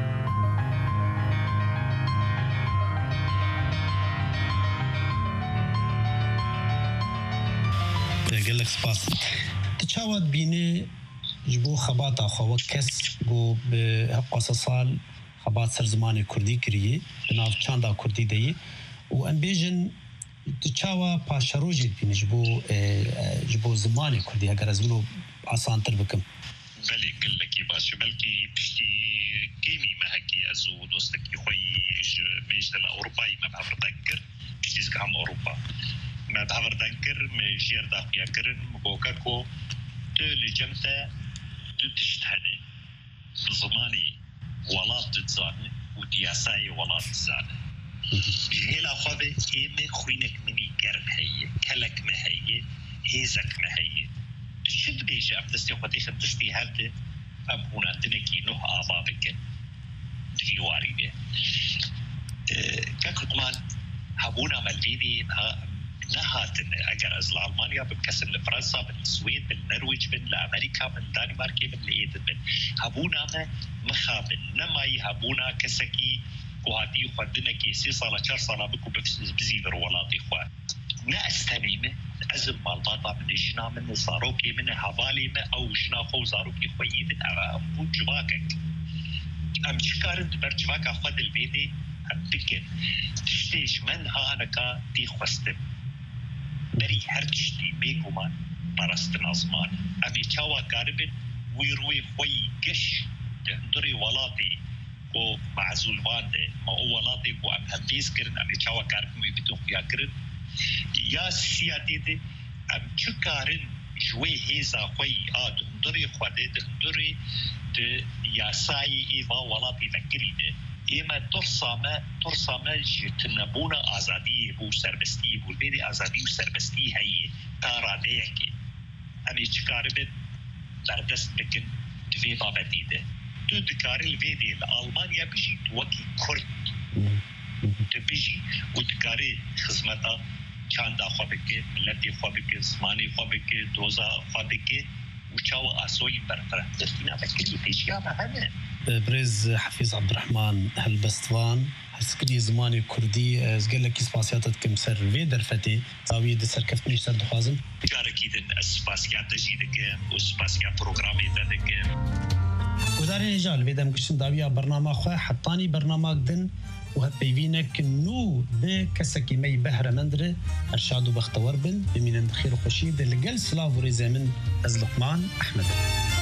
قال لك سباس تشاود بيني جبو خباطة خو كس جو بقصصال خبات سر زماني كردي كريه بناف چاندا كردي دي و امبيجن تشاوا باشروجي بنجبو جبو زماني كردي اگر از منو آسان تر بكم بله كلكي باش بلكي بشتي كيمي ما هكي ازو دوستكي خوي ميجد الاوروباي ما بعرف اتذكر بشتي زكام اوروبا ما بعرف اتذكر مجير داخيا كرن مبوكاكو تولي جمتا تشتهني زماني ولات تزاني ودياساي ولات تزاني هلا خوابه ايمه خوينك مني قرب هي كلك ما هي هيزك ما هي شد بيجي ام دستي خواتي خد دستي هالته ام هنا تنكي نوح آبابك في وارده كاكو كمان هبونا مالفيدي نهاتن اگر از المانيا بمكسر لفرنسا بالسويد بالنرويج بالامريكا بالدنمارك بالايدن هبونا ما مخابن نماي هبونا كسكي وهاتي خدنا كيسي صار شهر صار بكو بزيدر ولاتي خوا نا استنيمه ازم مالطاطا من جنا من صاروكي من حوالي ما او جنا خو صاروكي خوي من ابو جواكك ام شكارن برجواك اخذ البيدي ام بكن تشتيش من ها انا كا دي خواستم بري هرتشتي بيكومان برستنا زمان امي تشاوا قاربن ويروي خوي قش تندري ولاتي و معزول وانده ما اولادي و ام هديس كرن ام تشاوا قاربن ويبتون فيها كرن يا سيادي دي ام چكارن جوي هيزا خوي آد هندري خواده ده هندري ده ياساي ايوا ولادي فكري ده ايما ترسامه ترسامه جتنبونا آزادي بو سربستي بو البيدي آزادي و سربستي هي تاراده يكي امي چكاربن بردست بكن دوي بابتي ده تو دكاري الفيدي لألمانيا بيجي توكي كرد تبيجي ودكاري خزمتا چاندا خوابكي ملتي خوابكي زماني خوابكي دوزا خوابكي وشاو آسوي برفرة دستينا بكري تيشيا بهنه بريز حفيظ عبد الرحمن هالبستوان هسكري زماني كردي زقل لك سباسياتت كمسر في درفتي زاوية دسر كفتني سر دخوازم جاركيدن اسباسيات تجيدك وسباسيات بروغرامي دادك ودارين رجال بيدم كشن داوية برنامج خواه حطاني برنامج دن وهبيفينك نو بكسكي مي بهرة مندرة أرشاد وبختور بن بمين بخير وخشيد لقل سلاف ورزا من أزلقمان أحمد